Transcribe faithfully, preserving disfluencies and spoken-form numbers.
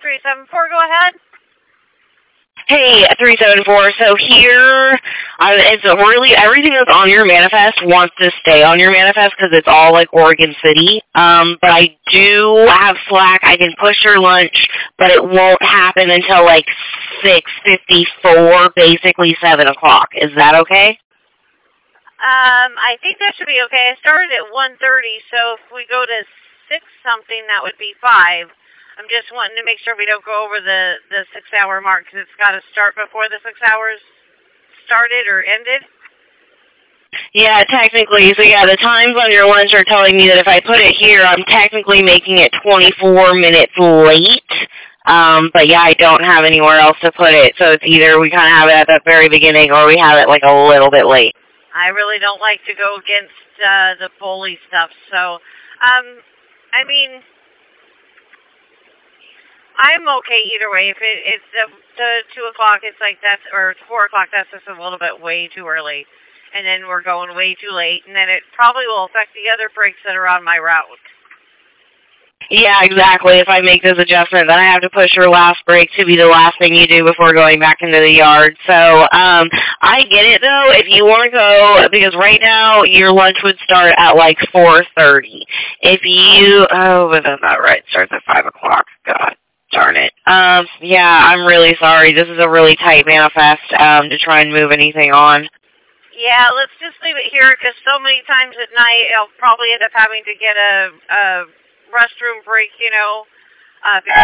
three seven four, go ahead. Hey, three seven four. So here, uh, it's really everything that's on your manifest wants to stay on your manifest because it's all like Oregon City. Um, but I do have Slack. I can push your lunch, but it won't happen until like six fifty four, basically seven o'clock. Is that okay? Um, I think that should be okay. I started at one thirty, so if we go to six something, that would be five. I'm just wanting to make sure we don't go over the, the six-hour mark because it's got to start before the six hours started or ended. Yeah, technically. So, yeah, the times on your lunch are telling me that if I put it here, I'm technically making it twenty-four minutes late. Um, but, yeah, I don't have anywhere else to put it. So it's either we kind of have it at the very beginning or we have it, like, a little bit late. I really don't like to go against uh, the Foley stuff. So, um, I mean... I'm okay either way. If it, it's the, the two o'clock, it's like that's, or four o'clock, that's just a little bit way too early. And then we're going way too late. And then it probably will affect the other breaks that are on my route. Yeah, exactly. If I make this adjustment, then I have to push your last break to be the last thing you do before going back into the yard. So, um, I get it, though, if you want to go, because right now your lunch would start at, like, four thirty. If you, oh, but that's not right. It starts at five o'clock. God. Darn it. Um, yeah, I'm really sorry. This is a really tight manifest um, to try and move anything on. Yeah, let's just leave it here because so many times at night I'll probably end up having to get a, a restroom break, you know, uh,